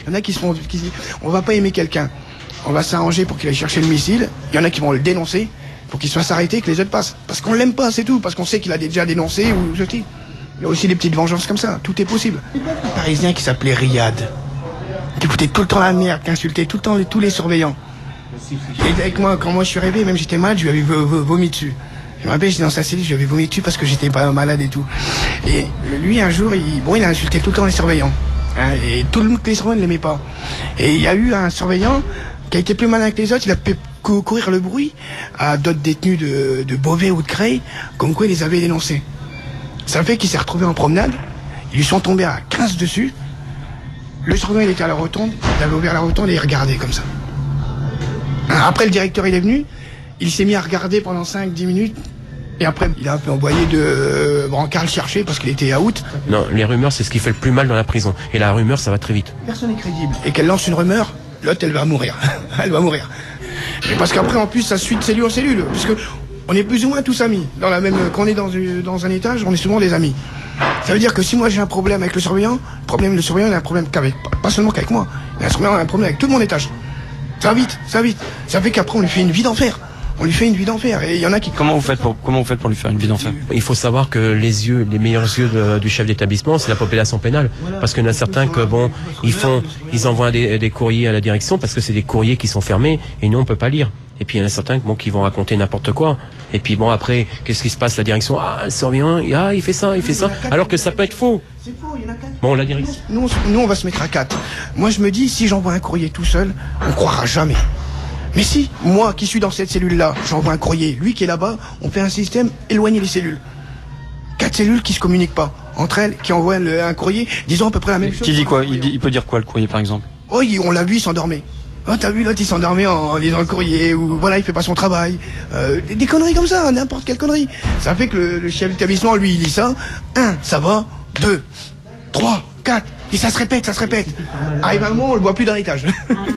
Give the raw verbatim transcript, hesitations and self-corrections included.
Il y en a qui se font, qui disent, on va pas aimer quelqu'un, on va s'arranger pour qu'il aille chercher le missile. Il y en a qui vont le dénoncer pour qu'il se fasse arrêter et que les autres passent. Parce qu'on l'aime pas, c'est tout. Parce qu'on sait qu'il a déjà dénoncé ou je dis. Il y a aussi des petites vengeances comme ça. Tout est possible. Un Parisien qui s'appelait Riyad, qui foutait tout le temps la merde, qui insultait tout le temps les, tous les surveillants. Et avec moi, quand moi je suis arrivé, même j'étais malade, je lui avais vomi dessus. Je me rappelle, j'étais dans sa cellule, je lui avais vomi dessus parce que j'étais pas malade et tout. Et lui, un jour, il, bon, il a insulté tout le temps les surveillants. Hein, et tout le monde, les surveillants ne l'aimaient pas. Et il y a eu un surveillant qui a été plus malin que les autres, il a pu cou courir le bruit à d'autres détenus de, de Beauvais ou de Creil, comme quoi il les avait dénoncés. Ça fait qu'il s'est retrouvé en promenade, ils lui sont tombés à quinze dessus. Le surveillant, il était à la rotonde, il avait ouvert la rotonde et il regardait comme ça. Après, le directeur, il est venu, il s'est mis à regarder pendant cinq dix minutes. Et après, il a un peu envoyé de euh, Brancard le chercher parce qu'il était out. Non, les rumeurs, c'est ce qui fait le plus mal dans la prison. Et la rumeur, ça va très vite. Personne n'est crédible. Et qu'elle lance une rumeur, l'autre, elle va mourir. Elle va mourir. Et parce qu'après, en plus, ça suit de cellule en cellule. Puisque on est plus ou moins tous amis. Dans la même, quand on est dans, dans un étage, on est souvent des amis. Ça veut dire que si moi j'ai un problème avec le surveillant, le problème, le surveillant, il a un problème qu'avec, pas seulement qu'avec moi. Il a un problème avec tout mon étage. Ça va vite, ça va vite. Ça fait qu'après, on lui fait une vie d'enfer. On lui fait une vie d'enfer et il y en a qui... Comment vous faites pour, comment vous faites pour lui faire une vie d'enfer? Il faut savoir que les yeux, les meilleurs yeux de, du chef d'établissement, c'est la population pénale. Parce qu'il y en a certains que, bon, ils font, ils envoient des, des courriers à la direction parce que c'est des courriers qui sont fermés et nous, on peut pas lire. Et puis il y en a certains bon, qui vont raconter n'importe quoi. Et puis bon, après, qu'est-ce qui se passe? La direction, ah, le surveillant, ah, il fait ça, il fait ça. Alors que ça peut être faux. C'est faux, il y en a quatre. Bon, la direction. Nous, nous, on va se mettre à quatre. Moi, je me dis, si j'envoie un courrier tout seul, on croira jamais. Mais si, moi qui suis dans cette cellule-là, j'envoie un courrier, lui qui est là-bas, on fait un système éloigner les cellules. Quatre cellules qui se communiquent pas entre elles, qui envoient le, un courrier, disons à peu près la même chose. Qui dit quoi? il, dit, il peut dire quoi le courrier par exemple? Oh, il, on l'a vu, il s'endormait. Oh, t'as vu l'autre, il s'endormait en, en lisant le courrier, ou voilà, il fait pas son travail. Euh, des, des conneries comme ça, n'importe quelle connerie. Ça fait que le, le chef d'établissement, lui, il lit ça. Un, ça va. Deux, trois, quatre. Et ça se répète, ça se répète. Arrive un moment, on le voit plus dans l'étage.